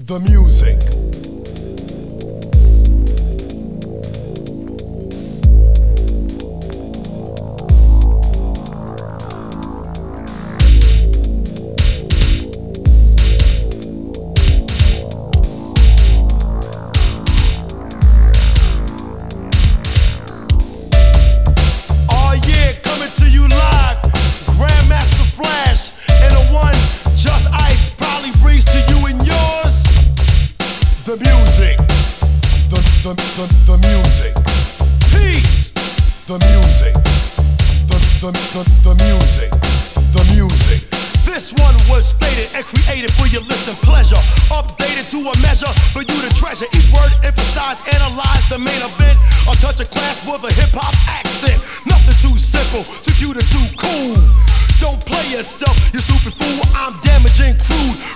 The music. The music. Peace. The music. The music. The music. This one was stated and created for your listening pleasure. Updated to a measure for you to treasure. Each word emphasize, analyze the main event. A touch of class with a hip-hop accent. Nothing too simple, too cute or too cool. Don't play yourself, you stupid fool. I'm damaging crude.